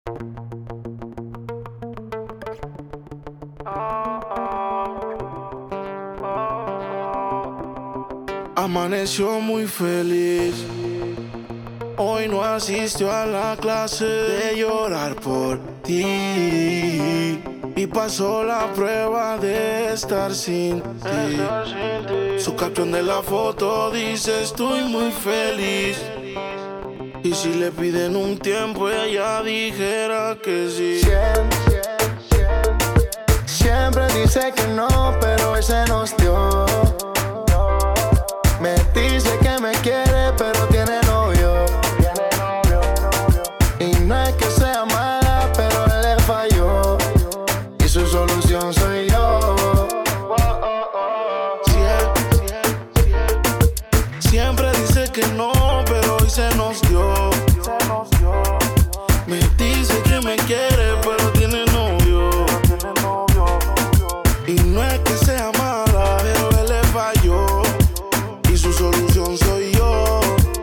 Amaneció muy feliz. Hoy no asistió a la clase de llorar por ti. Y pasó la prueba de estar sin ti. Su caption de la foto dice: estoy muy feliz. Y si le piden un tiempo, ella dijera que sí. Siempre dice que no, pero hoy se nos dio. Me dice que me quiere, pero tiene novio. Y no es que sea mala, pero él le falló. Y su solución soy yo. Siempre dice que no, pero hoy se nos dio. Me dice que me quiere, pero tiene novio. Y no es que sea mala, pero él le falló. Y su solución soy yo.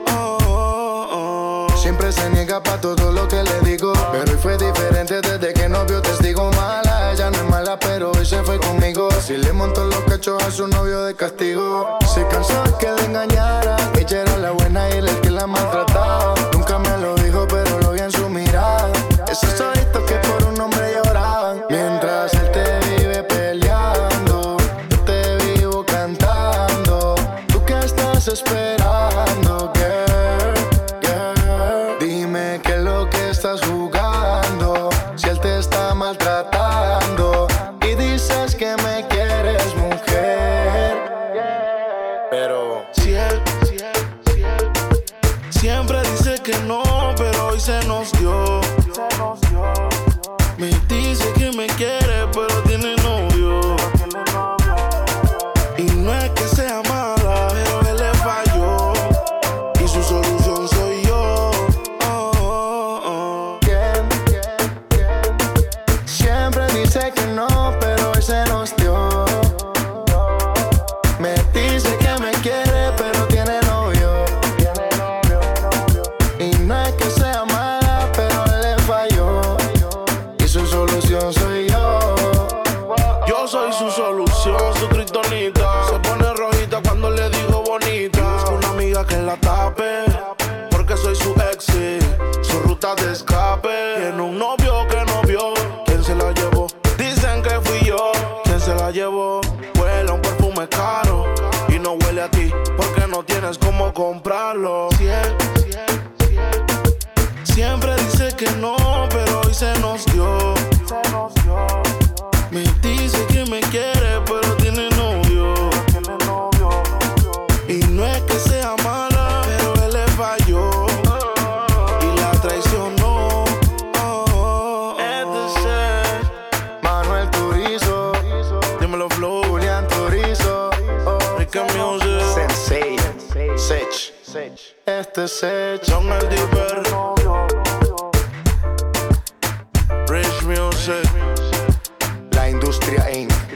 Siempre se niega pa' todo lo que le digo, pero hoy fue diferente desde que no vio testigo. Mala, ella no es mala, pero hoy se fue conmigo. Si le montó los cachos a su novio de castigo. Se cansó de que le engañara. Ella era la buena y él el que la maltrataba. Nunca me lo dijo, pero lo vi en su mirada. Esos ojitos que por un hombre lloraban. Mientras él te vive peleando, yo te vivo cantando. ¿Tú qué estás esperando, girl? Dime qué es lo que estás jugando. Si él te está maltratando y dices que me quieres, mujer. Pero si él siempre dice que no, pero hoy se nos dio. Me dice que me quiere, pero tiene novio. Y no es que sea mala, pero él le falló. Y su solución soy yo. Siempre dice que no, pero hoy se nos dio. Me dice que me quiere, pero tiene novio. Y no es que sea mala, pero él le falló. Y su solución soy yo. Yo soy su solución, su kriptonita. Se pone rojita cuando le digo bonita. Busco una amiga que la tape, porque soy su ex, sí, su ruta de escape. Tiene un novio que no vio. ¿Quién se la llevó? Dicen que fui yo. ¿Quién se la llevó? Huele a un perfume caro y no huele a ti, porque no tienes cómo comprarlo. Siempre dice que no, pero hoy se nos dio. Me dice que me quiere, pero tiene novio. Y no es que sea mala, pero él le falló y la traicionó. Manuel Turizo, Dímelo Flow, Julián Turizo, Rica Music, Sensei, Sech. Este es Sech. John el Dipper, Rich Music. La industria Inc.